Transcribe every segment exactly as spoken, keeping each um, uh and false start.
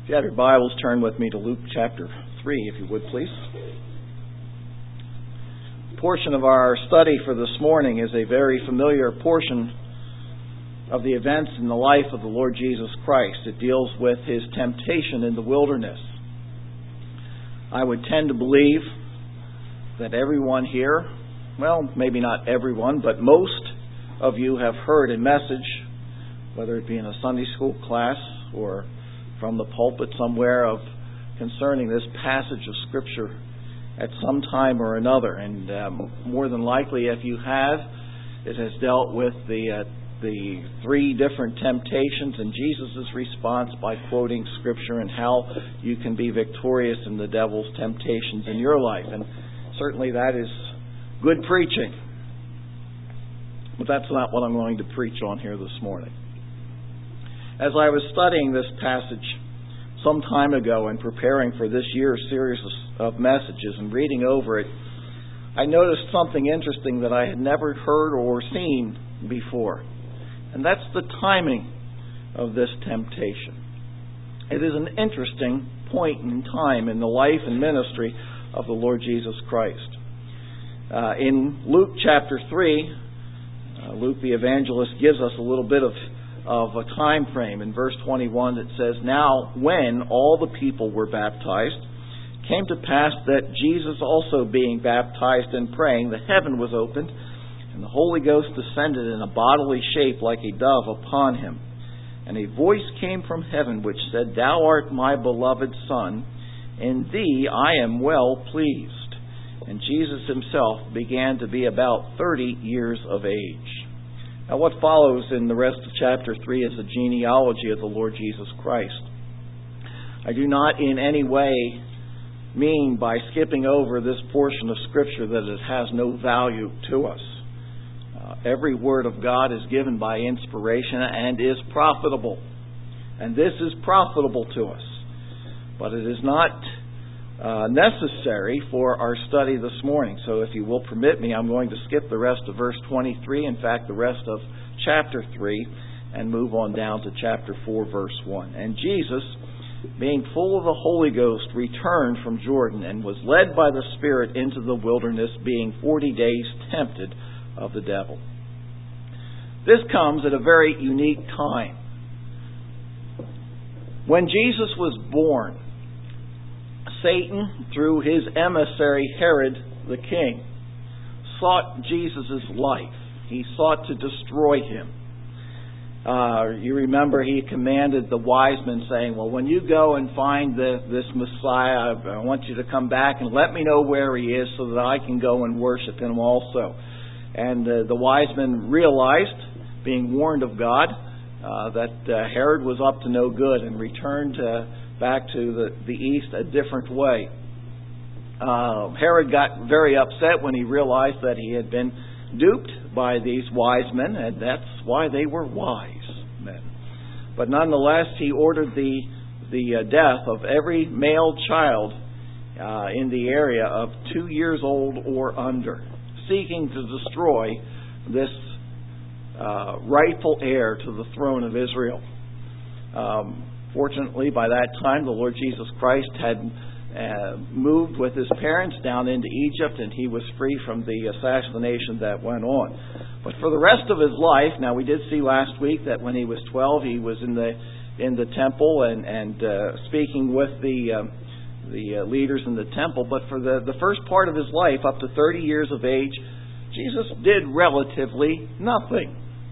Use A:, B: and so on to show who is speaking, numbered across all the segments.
A: If you have your Bibles, turn with me to Luke chapter three, if you would, please. The portion of our study for this morning is a very familiar portion of the events in the life of the Lord Jesus Christ. It deals with His temptation in the wilderness. I would tend to believe that everyone here, well, maybe not everyone, but most of you have heard a message, whether it be in a Sunday school class or from the pulpit somewhere, of concerning this passage of Scripture at some time or another. And um, more than likely, if you have, it has dealt with the uh, the three different temptations and Jesus' response by quoting Scripture and how you can be victorious in the devil's temptations in your life. And certainly that is good preaching. But that's not what I'm going to preach on here this morning. As I was studying this passage some time ago and preparing for this year's series of messages and reading over it, I noticed something interesting that I had never heard or seen before. And that's the timing of this temptation. It is an interesting point in time in the life and ministry of the Lord Jesus Christ. Uh, in Luke chapter three, uh, Luke the evangelist gives us a little bit of of a time frame. In verse twenty-one it says, "Now when all the people were baptized, it came to pass that Jesus also being baptized and praying, the heaven was opened, and the Holy Ghost descended in a bodily shape like a dove upon him. And a voice came from heaven which said, Thou art my beloved Son, in thee I am well pleased. And Jesus himself began to be about thirty years of age." Now what follows in the rest of chapter three is a genealogy of the Lord Jesus Christ. I do not in any way mean by skipping over this portion of Scripture that it has no value to us. Uh, every word of God is given by inspiration and is profitable. And this is profitable to us. But it is not uh, necessary for our study this morning. So if you will permit me, I'm going to skip the rest of verse twenty-three, in fact the rest of chapter three, and move on down to chapter four, verse one. "And Jesus, being full of the Holy Ghost, returned from Jordan, and was led by the Spirit into the wilderness, being forty days tempted of the devil." This comes at a very unique time. When Jesus was born, Satan, through his emissary Herod the king, sought Jesus' life. He sought to destroy him. Uh, you remember he commanded the wise men, saying, well, when you go and find the, this Messiah, I want you to come back and let me know where he is so that I can go and worship him also. And uh, the wise men realized, being warned of God, uh, that uh, Herod was up to no good and returned uh, back to the, the east a different way. Uh, Herod got very upset when he realized that he had been duped by these wise men, and that's why they were wise men. But nonetheless, he ordered the the uh, death of every male child uh, in the area of two years old or under, seeking to destroy this uh, rightful heir to the throne of Israel. Um, fortunately, by that time, the Lord Jesus Christ had Uh, moved with his parents down into Egypt, and he was free from the assassination that went on. But for the rest of his life, now we did see last week that when he was twelve, he was in the in the temple and and uh, speaking with the uh, the uh, leaders in the temple. But for the the first part of his life, up to thirty years of age, Jesus did relatively nothing.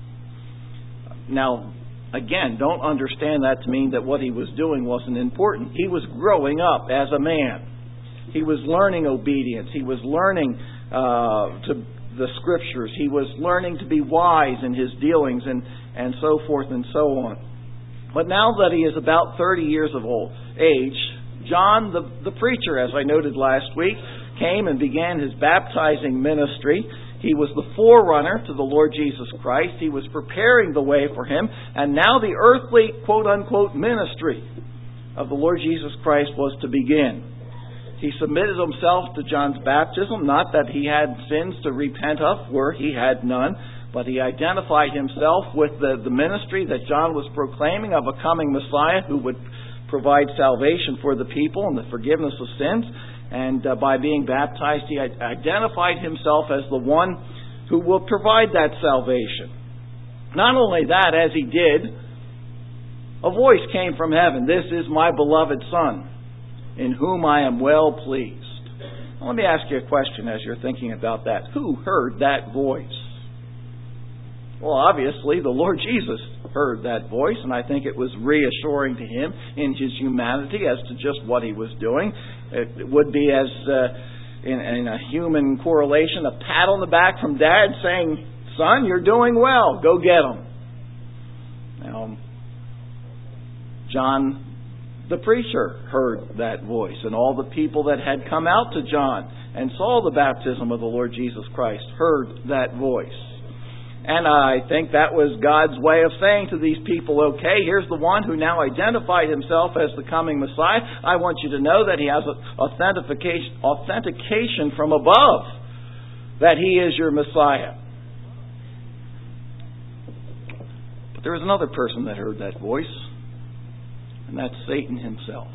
A: Now, again, don't understand that to mean that what he was doing wasn't important. He was growing up as a man. He was learning obedience. He was learning uh, to the Scriptures. He was learning to be wise in his dealings and, and so forth and so on. But now that he is about thirty years of old age, John the, the preacher, as I noted last week, came and began his baptizing ministry. He was the forerunner to the Lord Jesus Christ. He was preparing the way for him. And now the earthly, quote-unquote, ministry of the Lord Jesus Christ was to begin. He submitted himself to John's baptism, not that he had sins to repent of, where he had none, but he identified himself with the, the ministry that John was proclaiming of a coming Messiah who would provide salvation for the people and the forgiveness of sins. And uh, by being baptized, he identified himself as the one who will provide that salvation. Not only that, as he did, a voice came from heaven. This is my beloved Son, in whom I am well pleased. Now, let me ask you a question as you're thinking about that. Who heard that voice? Well, obviously, the Lord Jesus heard that voice, and I think it was reassuring to him in his humanity as to just what he was doing. It would be as, uh, in, in a human correlation, a pat on the back from Dad saying, "Son, you're doing well. Go get them." Now, John the preacher heard that voice, and all the people that had come out to John and saw the baptism of the Lord Jesus Christ heard that voice. And I think that was God's way of saying to these people, okay, here's the one who now identified himself as the coming Messiah. I want you to know that he has authentication, authentication from above, that he is your Messiah. But there was another person that heard that voice, and that's Satan himself.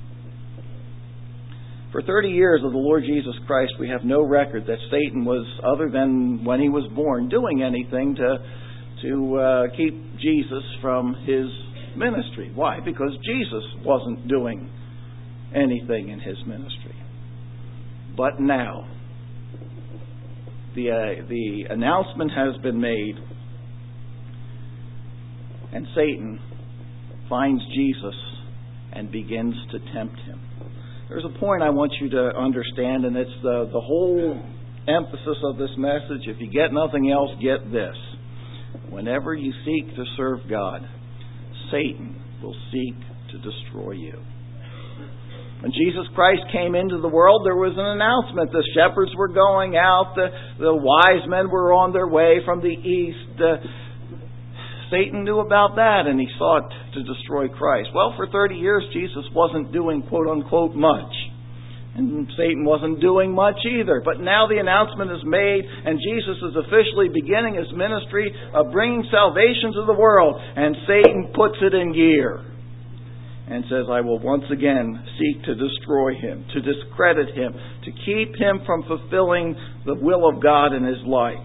A: For thirty years of the Lord Jesus Christ, we have no record that Satan was, other than when he was born, doing anything to to uh, keep Jesus from his ministry. Why? Because Jesus wasn't doing anything in his ministry. But now, the uh, the announcement has been made, and Satan finds Jesus and begins to tempt him. There's a point I want you to understand, and it's the, the whole emphasis of this message. If you get nothing else, get this. Whenever you seek to serve God, Satan will seek to destroy you. When Jesus Christ came into the world, there was an announcement. The shepherds were going out. The, the wise men were on their way from the east. Uh, Satan knew about that, and he sought to destroy Christ. Well, for thirty years, Jesus wasn't doing quote-unquote much. And Satan wasn't doing much either. But now the announcement is made, and Jesus is officially beginning his ministry of bringing salvation to the world. And Satan puts it in gear and says, I will once again seek to destroy him, to discredit him, to keep him from fulfilling the will of God in his life.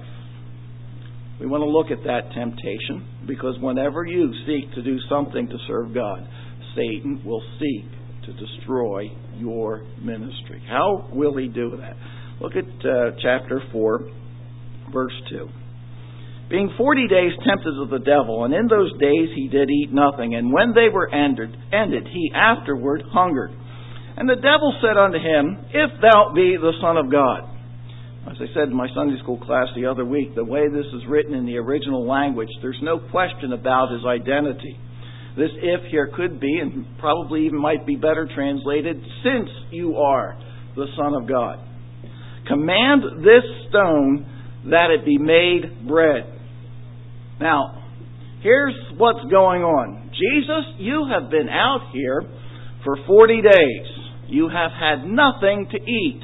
A: We want to look at that temptation, because whenever you seek to do something to serve God, Satan will seek to destroy your ministry. How will he do that? Look at uh, chapter four, verse two. Being forty days tempted of the devil, and in those days he did eat nothing, and when they were ended, ended he afterward hungered. And the devil said unto him, If thou be the Son of God. As I said in my Sunday school class the other week, the way this is written in the original language, there's no question about his identity. This if here could be, and probably even might be better translated, since you are the Son of God. Command this stone that it be made bread. Now, here's what's going on. Jesus, you have been out here for forty days. You have had nothing to eat.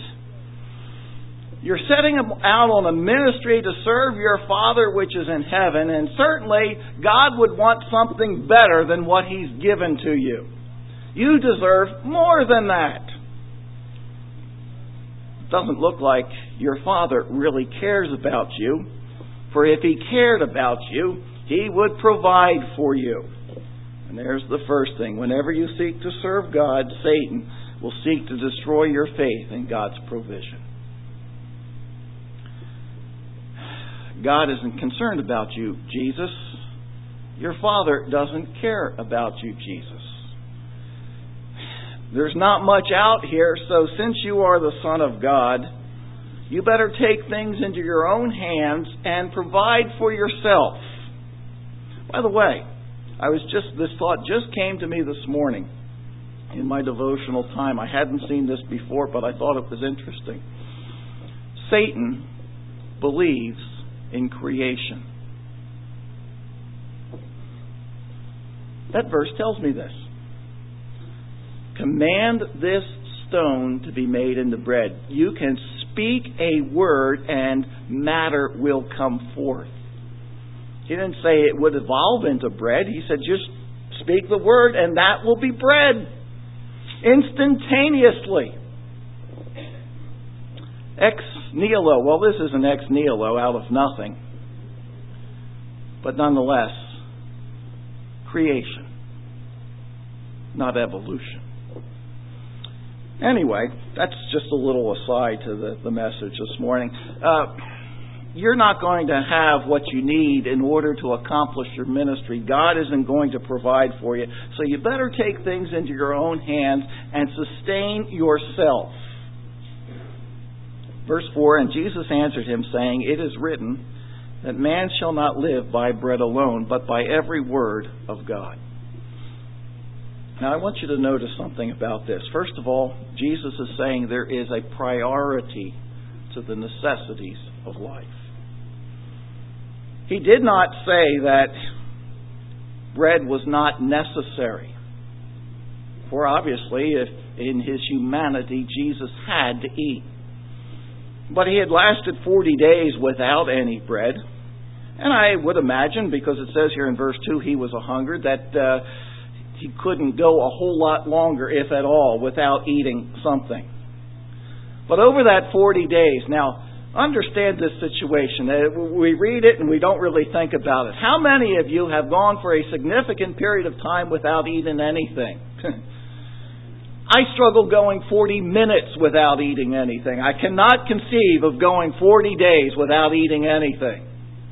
A: You're setting out on a ministry to serve your Father which is in heaven, and certainly God would want something better than what He's given to you. You deserve more than that. It doesn't look like your Father really cares about you, for if He cared about you, He would provide for you. And there's the first thing. Whenever you seek to serve God, Satan will seek to destroy your faith in God's provision. God isn't concerned about you, Jesus. Your Father doesn't care about you, Jesus. There's not much out here, so since you are the Son of God, you better take things into your own hands and provide for yourself. By the way, I was just this thought just came to me this morning in my devotional time. I hadn't seen this before, but I thought it was interesting. Satan believes in creation. That verse tells me this. Command this stone to be made into bread. You can speak a word and matter will come forth. He didn't say it would evolve into bread. He said just speak the word, and that will be bread. Instantaneously. Ex nihilo. Well, this is an ex nihilo, out of nothing. But nonetheless, creation, not evolution. Anyway, that's just a little aside to the, the message this morning. Uh, you're not going to have what you need in order to accomplish your ministry. God isn't going to provide for you. So you better take things into your own hands and sustain yourself. Verse four, and Jesus answered him, saying, it is written that man shall not live by bread alone, but by every word of God. Now I want you to notice something about this. First of all, Jesus is saying there is a priority to the necessities of life. He did not say that bread was not necessary. For obviously, if in his humanity, Jesus had to eat. But he had lasted forty days without any bread. And I would imagine, because it says here in verse two, he was a hungered, that uh, he couldn't go a whole lot longer, if at all, without eating something. But over that forty days, now, understand this situation. We read it and we don't really think about it. How many of you have gone for a significant period of time without eating anything? I struggle going forty minutes without eating anything. I cannot conceive of going forty days without eating anything.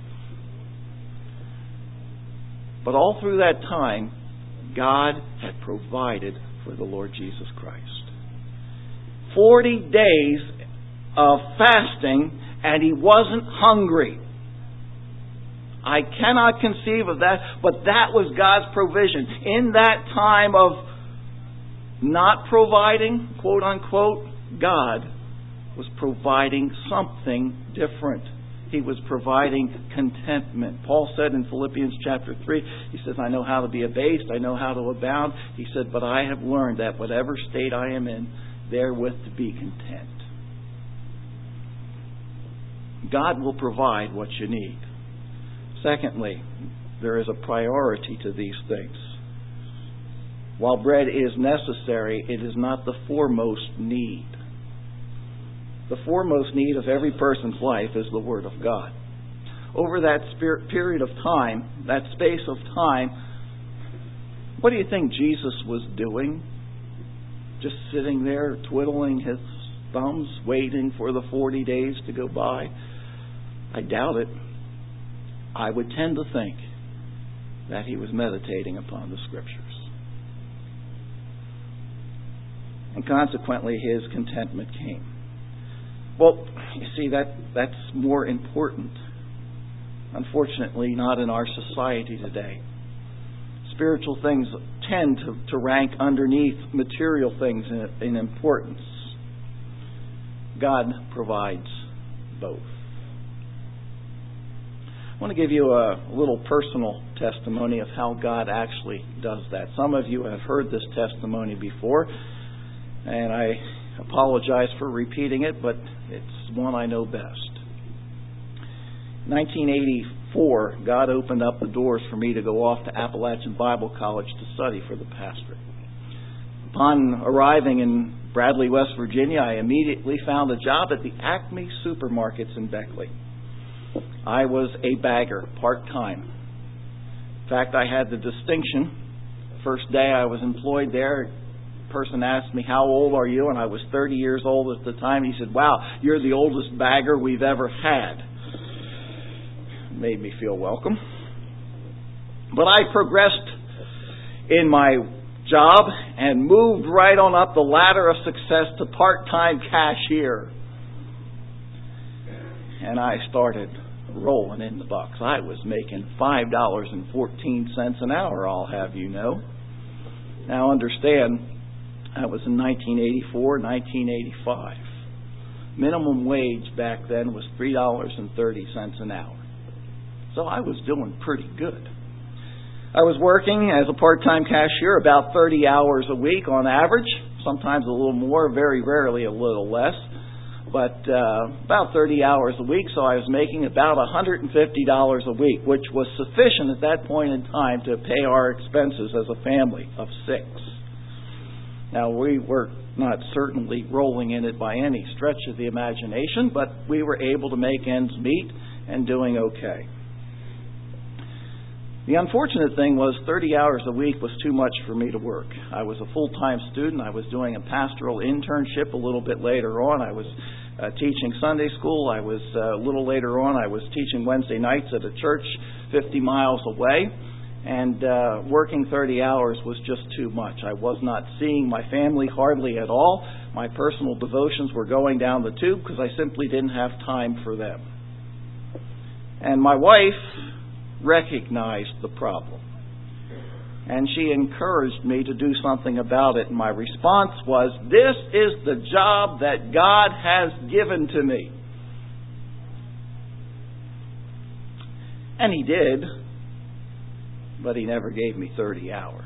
A: But all through that time, God had provided for the Lord Jesus Christ. Forty days of fasting, and he wasn't hungry. I cannot conceive of that, but that was God's provision. In that time of not providing, quote unquote, God was providing something different. He was providing contentment. Paul said in Philippians chapter three, he says, I know how to be abased, I know how to abound. He said, but I have learned that whatever state I am in, therewith to be content. God will provide what you need. Secondly, there is a priority to these things. While bread is necessary, it is not the foremost need. The foremost need of every person's life is the Word of God. Over that spirit period of time, that space of time, what do you think Jesus was doing? Just sitting there twiddling his thumbs, waiting for the forty days to go by? I doubt it. I would tend to think that he was meditating upon the Scriptures. And consequently, his contentment came. Well, you see, that that's more important. Unfortunately, not in our society today. Spiritual things tend to, to rank underneath material things in, in importance. God provides both. I want to give you a little personal testimony of how God actually does that. Some of you have heard this testimony before, and I apologize for repeating it, but it's one I know best. nineteen eighty-four, God opened up the doors for me to go off to Appalachian Bible College to study for the pastorate. Upon arriving in Bradley, West Virginia, I immediately found a job at the Acme Supermarkets in Beckley. I was a bagger, part-time. In fact, I had the distinction. First day I was employed there, a person asked me, how old are you? And I was thirty years old at the time. He said, wow, you're the oldest bagger we've ever had. It made me feel welcome. But I progressed in my job and moved right on up the ladder of success to part-time cashier. And I started rolling in the bucks. I was making five dollars and fourteen cents an hour, I'll have you know. Now understand, that was in nineteen eighty-four, nineteen eighty-five. Minimum wage back then was three dollars and thirty cents an hour. So I was doing pretty good. I was working as a part-time cashier about thirty hours a week on average, sometimes a little more, very rarely a little less. but uh, about thirty hours a week, so I was making about one hundred fifty dollars a week, which was sufficient at that point in time to pay our expenses as a family of six. Now, we were not certainly rolling in it by any stretch of the imagination, but we were able to make ends meet and doing okay. The unfortunate thing was thirty hours a week was too much for me to work. I was a full-time student. I was doing a pastoral internship a little bit later on. I was uh, teaching Sunday school. I was uh, a little later on, I was teaching Wednesday nights at a church fifty miles away. And uh, working thirty hours was just too much. I was not seeing my family hardly at all. My personal devotions were going down the tube because I simply didn't have time for them. And my wife recognized the problem. And she encouraged me to do something about it. And my response was, this is the job that God has given to me. And He did, but He never gave me thirty hours.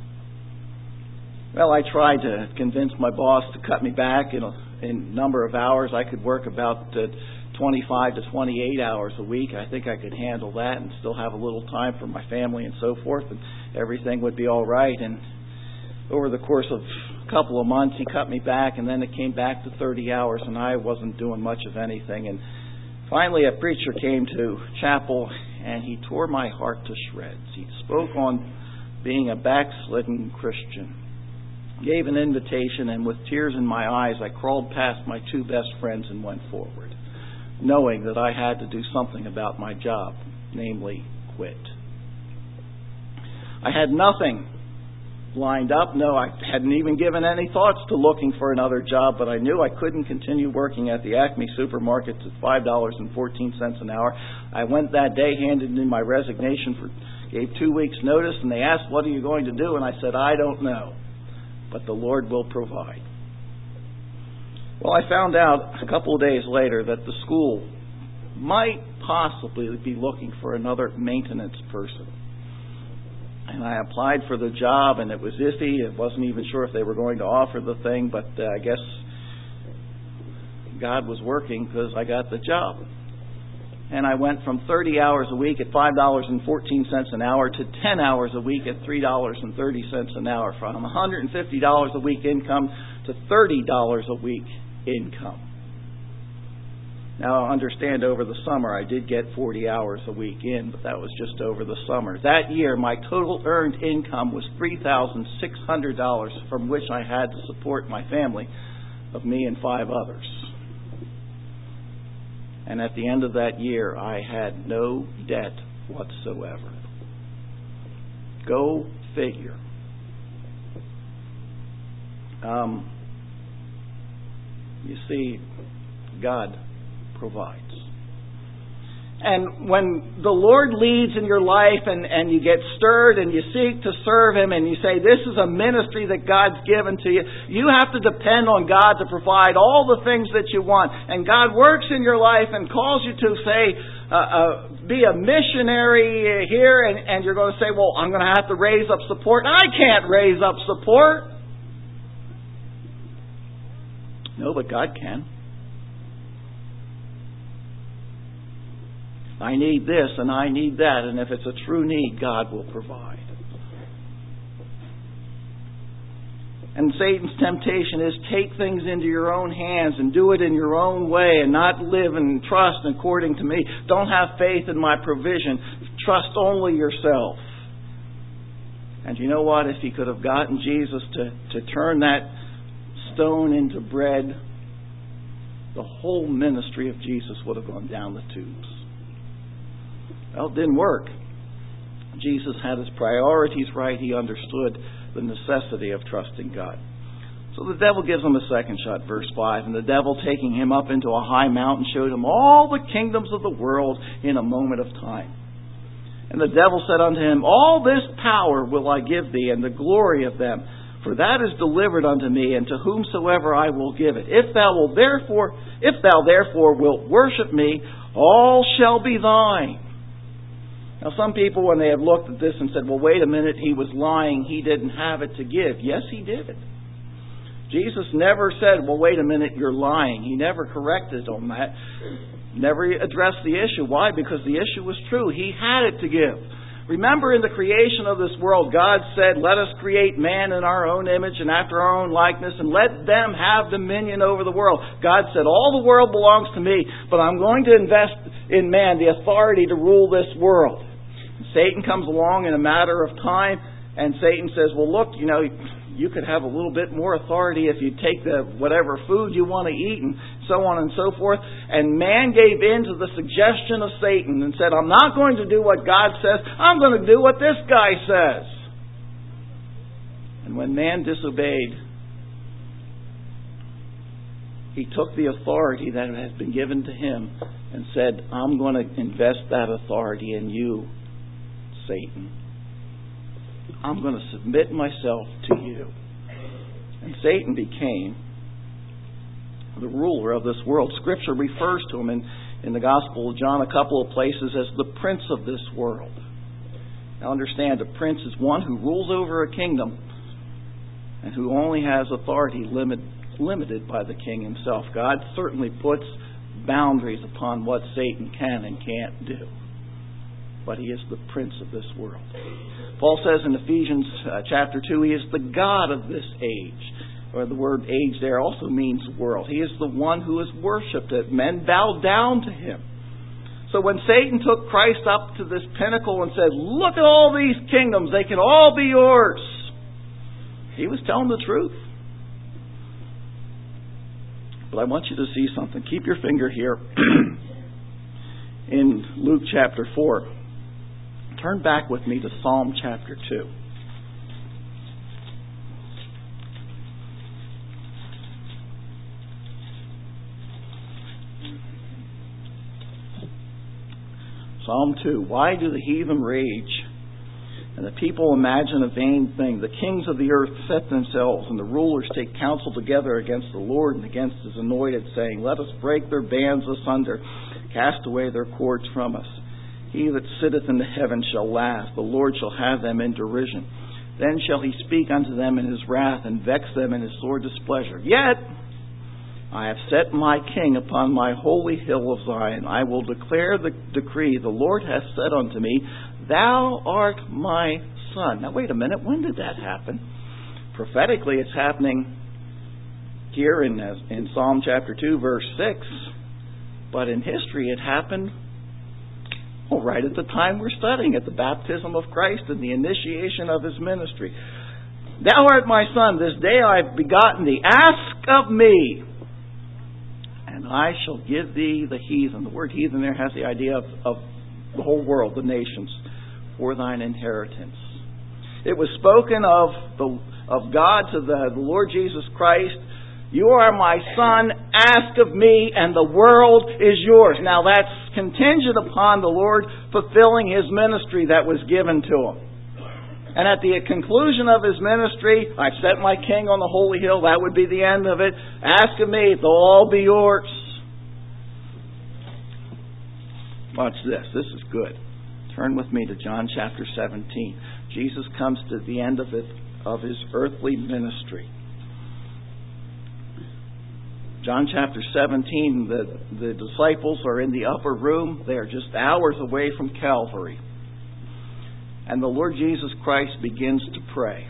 A: Well, I tried to convince my boss to cut me back in a in number of hours. I could work about uh, twenty-five to twenty-eight hours a week. I think I could handle that and still have a little time for my family and so forth, and everything would be all right. And over the course of a couple of months, he cut me back, and then it came back to thirty hours, and I wasn't doing much of anything. And finally, a preacher came to chapel, and he tore my heart to shreds. He spoke on being a backslidden Christian, gave an invitation, and with tears in my eyes, I crawled past my two best friends and went forward, knowing that I had to do something about my job, namely quit. I had nothing lined up. No, I hadn't even given any thoughts to looking for another job, but I knew I couldn't continue working at the Acme supermarket at five dollars and fourteen cents an hour. I went that day, handed in my resignation, for, gave two weeks' notice, and they asked, what are you going to do? And I said, I don't know, but the Lord will provide. Well, I found out a couple of days later that the school might possibly be looking for another maintenance person. And I applied for the job, and it was iffy. I wasn't even sure if they were going to offer the thing, but uh, I guess God was working because I got the job. And I went from thirty hours a week at five dollars and fourteen cents an hour to ten hours a week at three dollars and thirty cents an hour, from one hundred fifty dollars a week income to thirty dollars a week income. Now, understand, over the summer I did get forty hours a week in, but that was just over the summer. That year, my total earned income was three thousand six hundred dollars, from which I had to support my family of me and five others. And at the end of that year, I had no debt whatsoever. Go figure. Um, you see, God provides. And when the Lord leads in your life and, and you get stirred and you seek to serve Him and you say, this is a ministry that God's given to you, you have to depend on God to provide all the things that you want. And God works in your life and calls you to, say, uh, uh, be a missionary here, and, and you're going to say, well, I'm going to have to raise up support. I can't raise up support. No, but God can. I need this and I need that, and if it's a true need, God will provide. And Satan's temptation is, take things into your own hands and do it in your own way and not live and trust according to me. Don't have faith in my provision. Trust only yourself. And you know what? If he could have gotten Jesus to, to turn that stone into bread, the whole ministry of Jesus would have gone down the tubes. Well, it didn't work. Jesus had his priorities right. He understood the necessity of trusting God. So the devil gives him a second shot, verse five. And the devil, taking him up into a high mountain, showed him all the kingdoms of the world in a moment of time. And the devil said unto him, all this power will I give thee, and the glory of them. For that is delivered unto me, and to whomsoever I will give it. If thou wilt therefore, if thou therefore wilt worship me, all shall be thine. Now, some people, when they have looked at this and said, well, wait a minute, he was lying, he didn't have it to give. Yes, he did. Jesus never said, well, wait a minute, you're lying. He never corrected on that. Never addressed the issue. Why? Because the issue was true. He had it to give. Remember, in the creation of this world, God said, let us create man in our own image and after our own likeness, and let them have dominion over the world. God said, all the world belongs to me, but I'm going to invest in man the authority to rule this world. And Satan comes along in a matter of time, and Satan says, well, look, you know, you could have a little bit more authority if you take the whatever food you want to eat and so on and so forth. And man gave in to the suggestion of Satan and said, I'm not going to do what God says. I'm going to do what this guy says. And when man disobeyed, he took the authority that had been given to him and said, I'm going to invest that authority in you, Satan. I'm going to submit myself to you. And Satan became the ruler of this world. Scripture refers to him in, in the Gospel of John a couple of places as the prince of this world. Now understand, a prince is one who rules over a kingdom and who only has authority limit, limited by the king himself. God certainly puts boundaries upon what Satan can and can't do. But he is the prince of this world. Paul says in Ephesians uh, chapter two, he is the God of this age. Or the word age there also means world. He is the one who is worshipped. That men bow down to him. So when Satan took Christ up to this pinnacle and said, look at all these kingdoms, they can all be yours, he was telling the truth. But I want you to see something. Keep your finger here in Luke chapter four. Turn back with me to Psalm chapter two. Psalm two. Why do the heathen rage and the people imagine a vain thing? The kings of the earth set themselves, and the rulers take counsel together against the Lord and against his anointed, saying, let us break their bands asunder, cast away their cords from us. He that sitteth in the heavens shall laugh. The Lord shall have them in derision. Then shall he speak unto them in his wrath, and vex them in his sore displeasure. Yet I have set my king upon my holy hill of Zion. I will declare the decree. The Lord hath said unto me, thou art my son. Now wait a minute. When did that happen? Prophetically, it's happening here in, in Psalm chapter two, verse six. But in history, it happened Well, right at the time we're studying, at the baptism of Christ and the initiation of his ministry. Thou art my son, this day I have begotten thee. Ask of me, and I shall give thee the heathen. The word heathen there has the idea of, of the whole world, the nations, for thine inheritance. It was spoken of the of God to the, the Lord Jesus Christ. You are my son, ask of me, and the world is yours. Now that's contingent upon the Lord fulfilling his ministry that was given to him. And at the conclusion of his ministry, I've set my king on the holy hill. That would be the end of it. Ask of me, they'll all be yours. Watch this. This is good. Turn with me to John chapter seventeen. Jesus comes to the end of it, of his earthly ministry. John chapter seventeen, the, the disciples are in the upper room. They are just hours away from Calvary. And the Lord Jesus Christ begins to pray.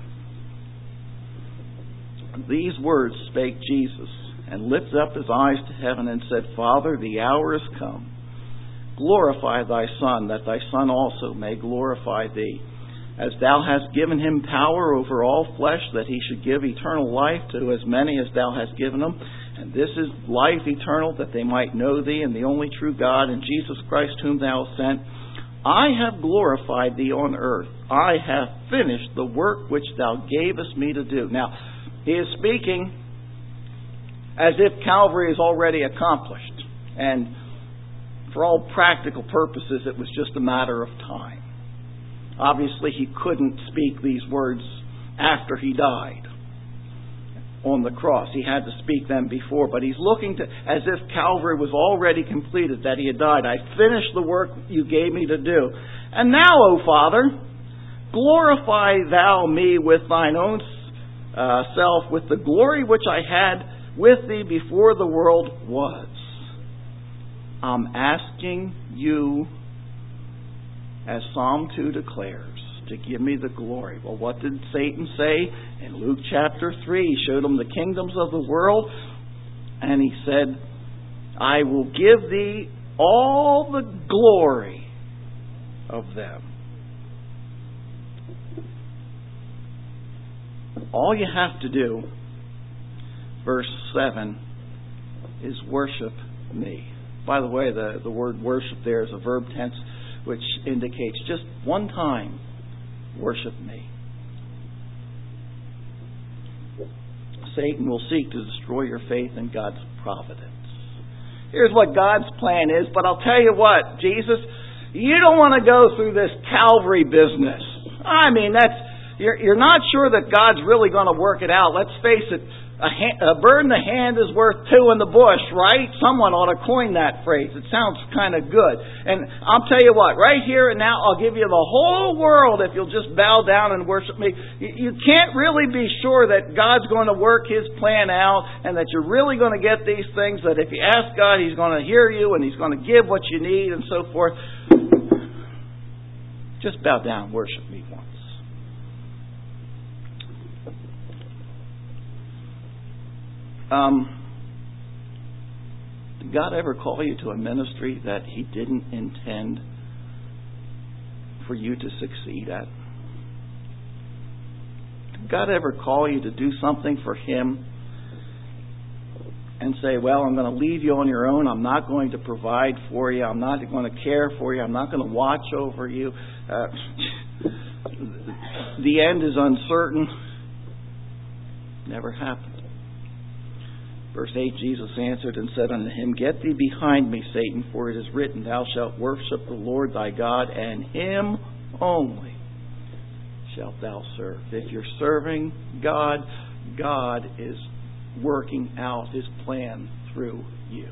A: These words spake Jesus, and lifted up his eyes to heaven, and said, Father, the hour is come. Glorify thy Son, that thy Son also may glorify thee. As thou hast given him power over all flesh, that he should give eternal life to as many as thou hast given him. And this is life eternal, that they might know thee, and the only true God, and Jesus Christ whom thou hast sent. I have glorified thee on earth. I have finished the work which thou gavest me to do. Now, he is speaking as if Calvary is already accomplished. And for all practical purposes, it was just a matter of time. Obviously, he couldn't speak these words after he died on the cross. He had to speak them before. But he's looking to as if Calvary was already completed, that he had died. I finished the work you gave me to do. And now, O Father, glorify thou me with thine own uh, self with the glory which I had with thee before the world was. I'm asking you, as Psalm two declares, to give me the glory. Well, what did Satan say in Luke chapter three? He showed him the kingdoms of the world, and he said, I will give thee all the glory of them. All you have to do, verse seven, is worship me. By the way, the, the word worship there is a verb tense which indicates just one time, worship me. Satan will seek to destroy your faith in God's providence. Here's what God's plan is, but I'll tell you what, Jesus, you don't want to go through this Calvary business. I mean, that's you're, you're not sure that God's really going to work it out. Let's face it, a, hand, a bird in the hand is worth two in the bush, right? Someone ought to coin that phrase. It sounds kind of good. And I'll tell you what, right here and now, I'll give you the whole world if you'll just bow down and worship me. You, you can't really be sure that God's going to work His plan out and that you're really going to get these things, that if you ask God, He's going to hear you and He's going to give what you need and so forth. Just bow down and worship me once. Um, did God ever call you to a ministry that He didn't intend for you to succeed at? Did God ever call you to do something for Him and say, well, I'm going to leave you on your own. I'm not going to provide for you. I'm not going to care for you. I'm not going to watch over you. Uh, the end is uncertain. Never happened. Verse eight, Jesus answered and said unto him, Get thee behind me, Satan, for it is written, Thou shalt worship the Lord thy God, and Him only shalt thou serve. If you're serving God, God is working out His plan through you.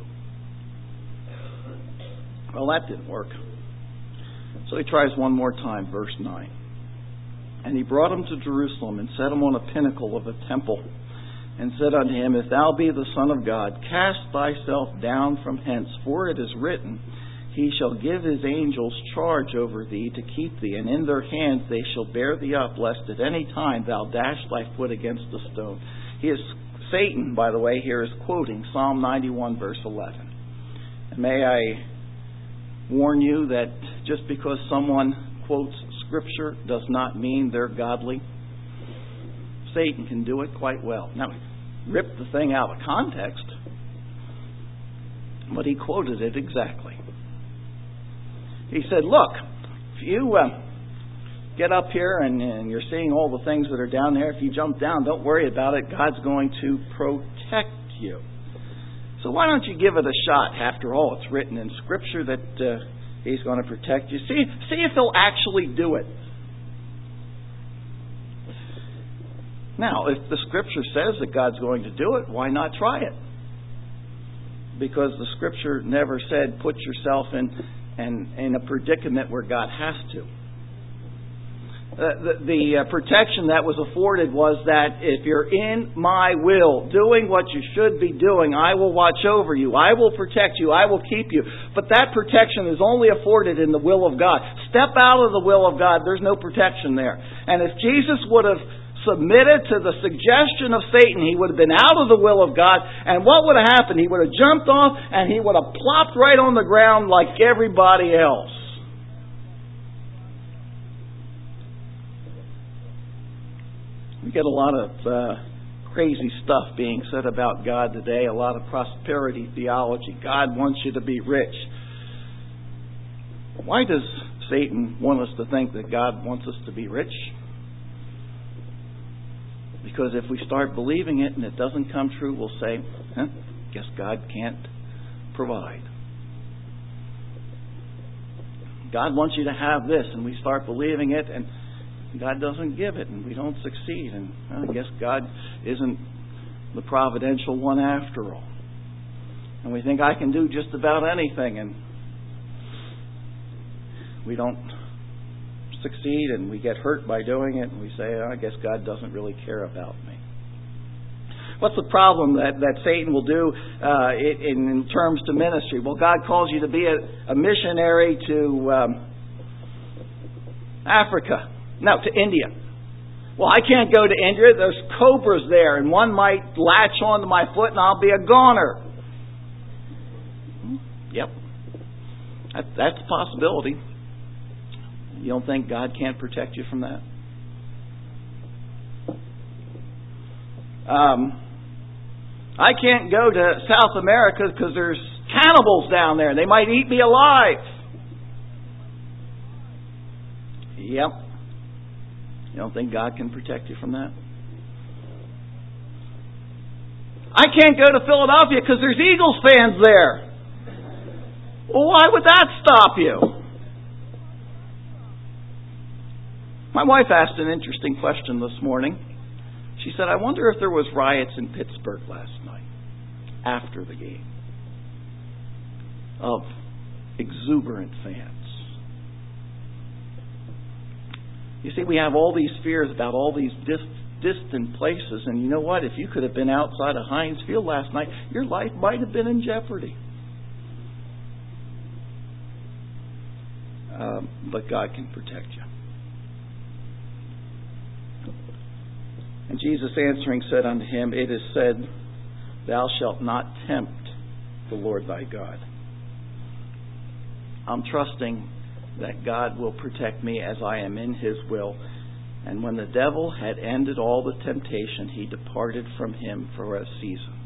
A: Well, that didn't work. So he tries one more time, verse nine. And he brought him to Jerusalem and set him on a pinnacle of a temple, and said unto him, If thou be the Son of God, cast thyself down from hence, for it is written, He shall give His angels charge over thee to keep thee, and in their hands they shall bear thee up, lest at any time thou dash thy foot against a stone. He is Satan, by the way, here is quoting Psalm ninety-one, verse eleven. And may I warn you that just because someone quotes Scripture does not mean they're godly. Satan can do it quite well. Now, he ripped the thing out of context, but he quoted it exactly. He said, look, if you uh, get up here and, and you're seeing all the things that are down there, if you jump down, don't worry about it. God's going to protect you. So why don't you give it a shot? After all, it's written in Scripture that uh, He's going to protect you. See, see if He'll actually do it. Now, if the Scripture says that God's going to do it, why not try it? Because the Scripture never said put yourself in, in, in a predicament where God has to. Uh, the the uh, protection that was afforded was that if you're in my will, doing what you should be doing, I will watch over you. I will protect you. I will keep you. But that protection is only afforded in the will of God. Step out of the will of God, there's no protection there. And if Jesus would have submitted to the suggestion of Satan, he would have been out of the will of God, and what would have happened? He would have jumped off and he would have plopped right on the ground like everybody else. We get a lot of uh, crazy stuff being said about God today, a lot of prosperity theology. God wants you to be rich. Why does Satan want us to think that God wants us to be rich? Because if we start believing it and it doesn't come true, we'll say, huh, guess God can't provide. God wants you to have this, and we start believing it, and God doesn't give it, and we don't succeed. And well, I guess God isn't the providential one after all. And we think I can do just about anything, and we don't succeed, and we get hurt by doing it, and we say, oh, I guess God doesn't really care about me. What's the problem that, that Satan will do uh, in, in terms to ministry? Well, God calls you to be a, a missionary to um, Africa. No, to India. Well, I can't go to India. There's cobras there, and one might latch onto my foot, and I'll be a goner. Yep. That, that's a possibility. You don't think God can't protect you from that? Um, I can't go to South America because there's cannibals down there. They might eat me alive. Yep. You don't think God can protect you from that? I can't go to Philadelphia because there's Eagles fans there. Well, why would that stop you? My wife asked an interesting question this morning. She said, I wonder if there was riots in Pittsburgh last night after the game of exuberant fans. You see, we have all these fears about all these dis- distant places, and you know what? If you could have been outside of Heinz Field last night, your life might have been in jeopardy. Um, but God can protect you. And Jesus answering said unto him, It is said, Thou shalt not tempt the Lord thy God. I'm trusting that God will protect me as I am in His will. And when the devil had ended all the temptation, he departed from him for a season.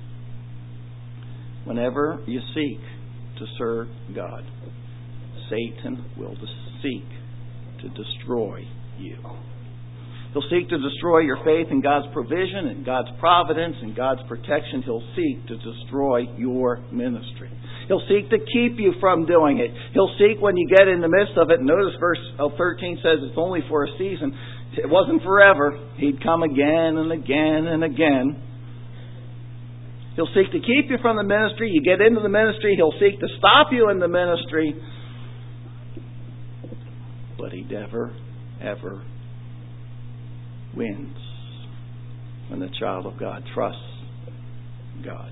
A: Whenever you seek to serve God, Satan will seek to destroy you. He'll seek to destroy your faith in God's provision and God's providence and God's protection. He'll seek to destroy your ministry. He'll seek to keep you from doing it. He'll seek when you get in the midst of it. Notice verse thirteen says it's only for a season. It wasn't forever. He'd come again and again and again. He'll seek to keep you from the ministry. You get into the ministry, he'll seek to stop you in the ministry. But he never, ever wins when the child of God trusts God.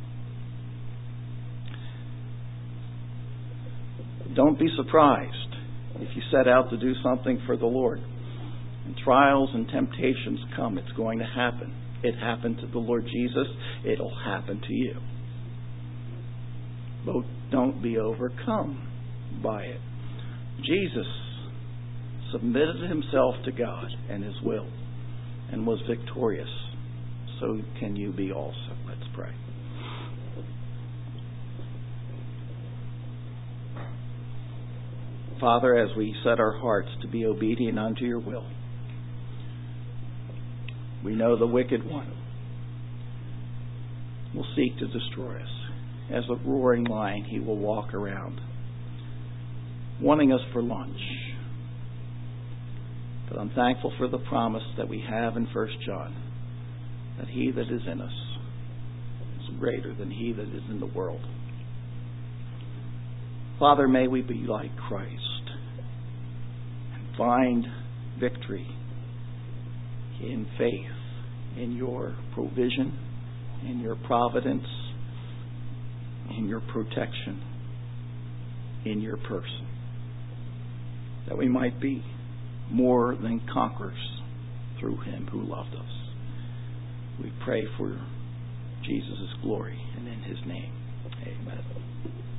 A: Don't be surprised if you set out to do something for the Lord. And trials and temptations come. It's going to happen. It happened to the Lord Jesus. It'll happen to you. But don't be overcome by it. Jesus submitted himself to God and His will and was victorious. So can you be also. Let's pray. Father, as we set our hearts to be obedient unto your will, we know the wicked one will seek to destroy us. As a roaring lion, he will walk around, wanting us for lunch. But I'm thankful for the promise that we have in First John, that he that is in us is greater than he that is in the world. Father, may we be like Christ and find victory in faith, in your provision, in your providence, in your protection, in your person. That we might be more than conquerors through him who loved us. We pray for Jesus' glory and in his name. Amen.